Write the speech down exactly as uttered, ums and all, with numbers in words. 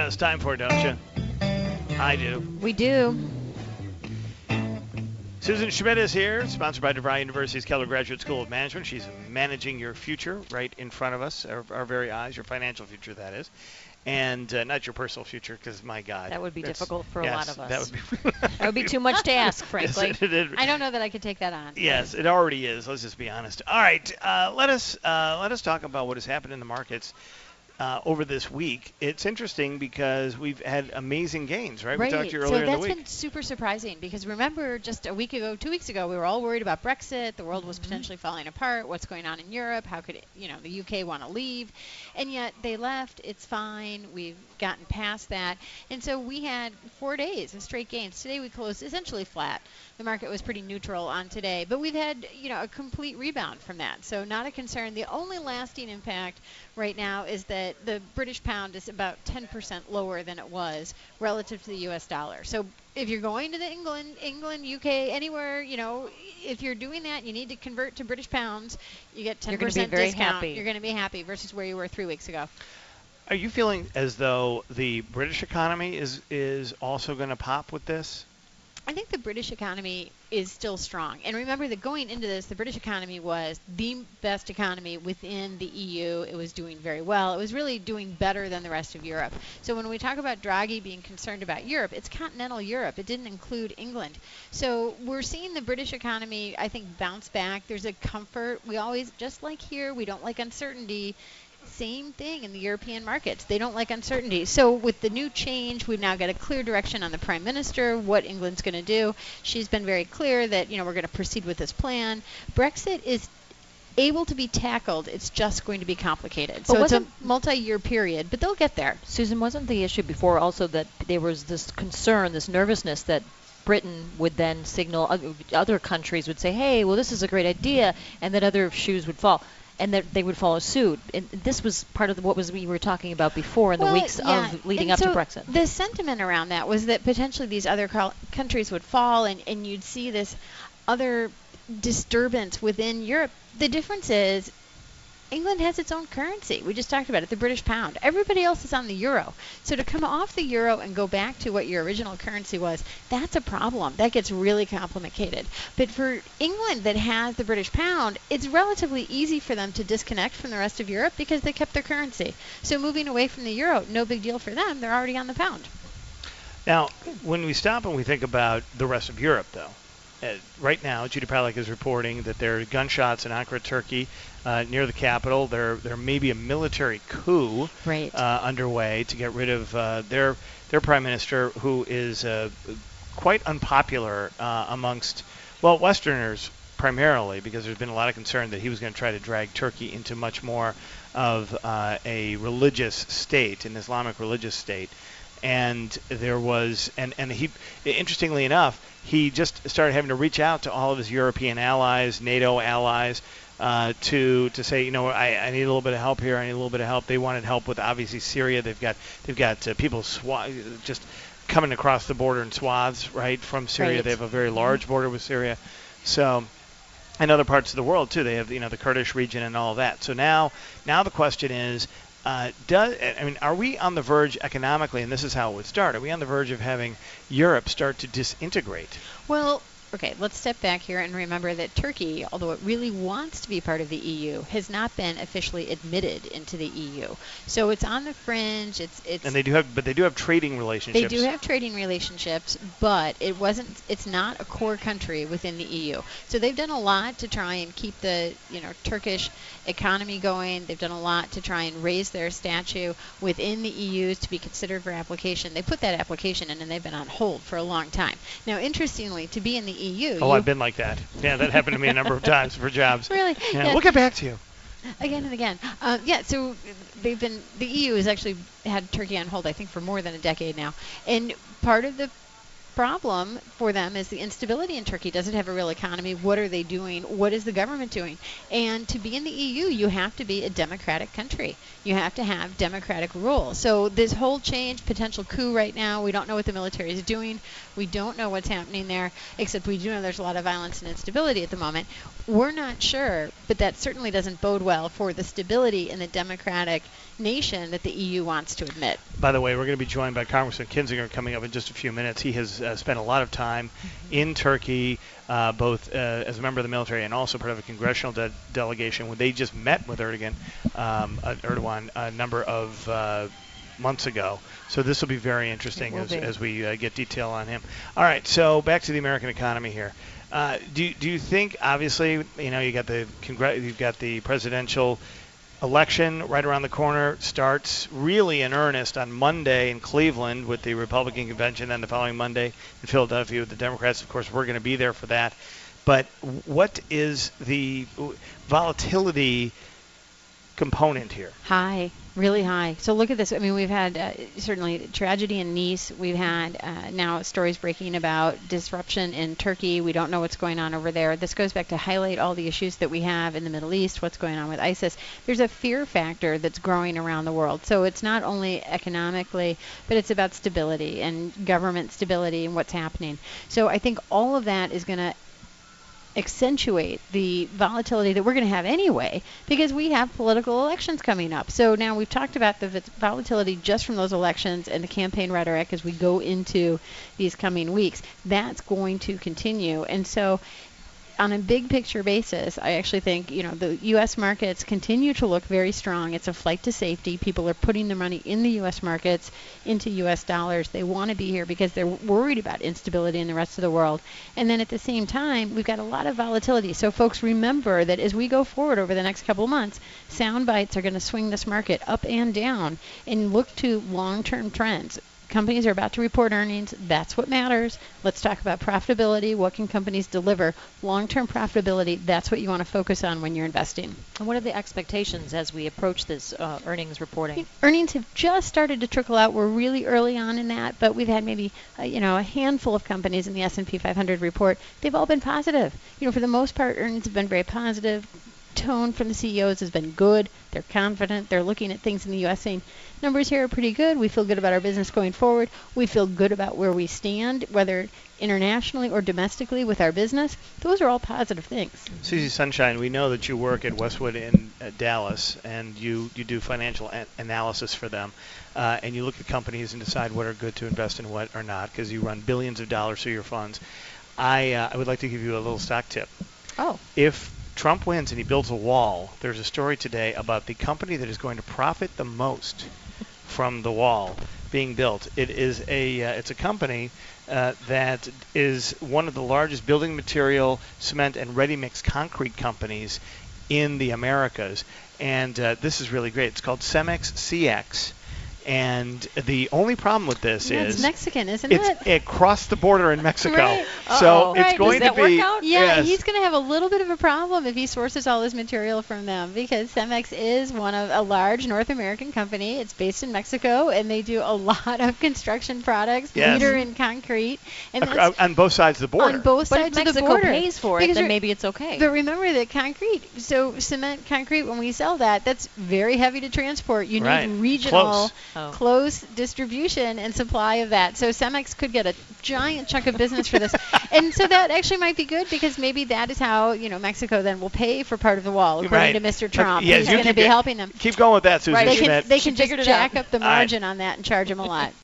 it's time for, don't you? I do. We do. Susan Schmidt is here, sponsored by DeVry University's Keller Graduate School of Management. She's managing your future right in front of us, our, our very eyes, your financial future, that is. And uh, not your personal future, because, my God. That would be difficult for yes, a lot of us. That would be, that would be too much to ask, frankly. Yes, it, it, I don't know that I could take that on. Yes, it already is. Let's just be honest. All right, uh, let us uh, let us talk about what has happened in the markets Uh, over this week. It's interesting because we've had amazing gains, right? Right. We talked to you earlier so in the that's week. been super surprising because remember just a week ago, two weeks ago, we were all worried about Brexit. The world was Mm-hmm. potentially falling apart. What's going on in Europe? How could, it, you know, the U K want to leave? And yet they left. It's fine. We've gotten past that. And so we had four days of straight gains. Today we closed essentially flat. The market was pretty neutral on today, but we've had, you know, a complete rebound from that. So not a concern. The only lasting impact right now is that the British pound is about ten percent lower than it was relative to the U S dollar. So if you're going to the England, England, U K, anywhere, you know, if you're doing that, you need to convert to British pounds. You get ten percent You're going to be very discount. happy. You're going to be happy versus where you were three weeks ago. Are you feeling as though the British economy is is also going to pop with this? I think the British economy is still strong. And remember that going into this, the British economy was the best economy within the E U. It was doing very well. It was really doing better than the rest of Europe. So when we talk about Draghi being concerned about Europe, it's continental Europe. It didn't include England. So we're seeing the British economy, I think, bounce back. There's a comfort. We always, just like here, we don't like uncertainty. Same thing in the European markets. They don't like uncertainty. So with the new change, we've now got a clear direction on the Prime Minister, what England's going to do. She's been very clear that, you know, we're going to proceed with this plan. Brexit is able to be tackled. It's just going to be complicated. So it's a multi-year period, but they'll get there. Susan, wasn't the issue before also that there was this concern, this nervousness that Britain would then signal, other countries would say, hey, well, this is a great idea, and that other shoes would fall? And that they would follow suit. And this was part of the, what was we were talking about before in well, the weeks yeah. of leading and up so to Brexit. The sentiment around that was that potentially these other co- countries would fall, and, and you'd see this other disturbance within Europe. The difference is England has its own currency. We just talked about it, the British pound. Everybody else is on the euro. So to come off the euro and go back to what your original currency was, that's a problem. That gets really complicated. But for England that has the British pound, it's relatively easy for them to disconnect from the rest of Europe because they kept their currency. So moving away from the euro, no big deal for them. They're already on the pound. Now, when we stop and we think about the rest of Europe, though, Uh, right now, Judy Palik is reporting that there are gunshots in Ankara, Turkey, uh, near the capital. There, there may be a military coup right. uh, underway to get rid of uh, their their prime minister, who is uh, quite unpopular uh, amongst, well, Westerners primarily, because there's been a lot of concern that he was going to try to drag Turkey into much more of uh, a religious state, an Islamic religious state. And there was, and, and he, interestingly enough, he just started having to reach out to all of his European allies, NATO allies, uh, to to say, you know, I, I need a little bit of help here. I need a little bit of help. They wanted help with obviously Syria. They've got they've got uh, people swa- just coming across the border in swaths, right, from Syria. Right. They have a very large border with Syria. So, and other parts of the world too. They have, you know, the Kurdish region and all that. So now now the question is, Uh, does I mean, are we on the verge economically, and this is how it would start, are we on the verge of having Europe start to disintegrate? Well, okay, let's step back here and remember that Turkey, although it really wants to be part of the E U, has not been officially admitted into the E U. So it's on the fringe. It's it's. And they do have, but they do have trading relationships. They do have trading relationships, but it wasn't. It's not a core country within the E U. So they've done a lot to try and keep the you know Turkish economy going. They've done a lot to try and raise their statue within the E U to be considered for application. They put that application in, and they've been on hold for a long time. Now, interestingly, to be in the E U. Oh, I've been like that. Yeah, that happened to me a number of times for jobs. Really? Yeah, Yeah. we'll get back to you. Again and again. Uh, yeah, so they've been, the E U has actually had Turkey on hold, I think, for more than a decade now. And part of the problem for them is the instability in Turkey. Does it have a real economy? What are they doing? What is the government doing? And to be in the E U, you have to be a democratic country. You have to have democratic rule. So this whole change, potential coup right now, we don't know what the military is doing. We don't know what's happening there, except we do know there's a lot of violence and instability at the moment. We're not sure. but that certainly doesn't bode well for the stability in the democratic nation that the E U wants to admit. By the way, we're going to be joined by Congressman Kinzinger coming up in just a few minutes. He has uh, spent a lot of time mm-hmm. in Turkey, uh, both uh, as a member of the military and also part of a congressional de- delegation. When they just met with Erdogan, um, uh, Erdogan a number of uh, months ago. So this will be very interesting as, as we uh, get detail on him. All right, so back to the American economy here. Uh, do do you think, obviously, you know, you got the congr- you've got the presidential election right around the corner, starts really in earnest on Monday in Cleveland with the Republican convention, then the following Monday in Philadelphia with the Democrats. Of course, we're going to be there for that. But what is the volatility component here? High, really high. So look at this. I mean, we've had uh, certainly tragedy in Nice. We've had uh, now stories breaking about disruption in Turkey. We don't know what's going on over there. This goes back to highlight all the issues that we have in the Middle East, what's going on with ISIS. There's a fear factor that's growing around the world. So it's not only economically, but it's about stability and government stability and what's happening. So I think all of that is going to accentuate the volatility that we're going to have anyway, because we have political elections coming up. So now we've talked about the volatility just from those elections and the campaign rhetoric as we go into these coming weeks. That's going to continue. And so on a big picture basis, I actually think, you know, the U S markets continue to look very strong. It's a flight to safety. People are putting their money in the U S markets into U S dollars. They want to be here because they're worried about instability in the rest of the world. And then at the same time, we've got a lot of volatility. So folks, remember that as we go forward over the next couple of months, sound bites are going to swing this market up and down, and look to long-term trends. Companies are about to report earnings. That's what matters. Let's talk about profitability. What can companies deliver? Long-term profitability, that's what you want to focus on when you're investing. And what are the expectations as we approach this uh, earnings reporting? Earnings have just started to trickle out. We're really early on in that, but we've had maybe uh, you know, a handful of companies in the S and P five hundred report. They've all been positive. You know, for the most part, earnings have been very positive. Tone from the C E Os has been good. They're confident. They're looking at things in the U S saying, numbers here are pretty good. We feel good about our business going forward. We feel good about where we stand, whether internationally or domestically with our business. Those are all positive things. Susie Sunshine, we know that you work at Westwood in uh, Dallas, and you, you do financial an- analysis for them. Uh, and you look at companies and decide what are good to invest in, what are not, because you run billions of dollars through your funds. I, uh, I would like to give you a little stock tip. Oh. If Trump wins and he builds a wall, there's a story today about the company that is going to profit the most from the wall being built. It is a uh, it's a company uh, that is one of the largest building material, cement, and ready-mix concrete companies in the Americas. And uh, this is really great. It's called Cemex C X. And the only problem with this yeah, is it's Mexican, isn't it's it? It crossed the border in Mexico. Right. So Uh-oh. it's Right. going Does that to be work out? Yeah, yes. he's going to have a little bit of a problem if he sources all his material from them, because Cemex is one of a large North American company. It's based in Mexico, and they do a lot of construction products, Yes. leader in concrete, and Ac- that's on both sides of the border. on both But if sides of the Mexico border. pays for it, Because then re- maybe it's okay. But remember that concrete, so cement concrete, when we sell that, that's very heavy to transport. You Right. need regional, Close. Oh. close distribution and supply of that. So Cemex could get a giant chunk of business for this. And so that actually might be good, because maybe that is how, you know, Mexico then will pay for part of the wall, according Right. to Mister But, Trump. yes, He's you going to keep be it- helping them. Keep going with that, Susie They Schmidt. can, they She can just figured it jack out. up the All right. margin on that and charge them a lot.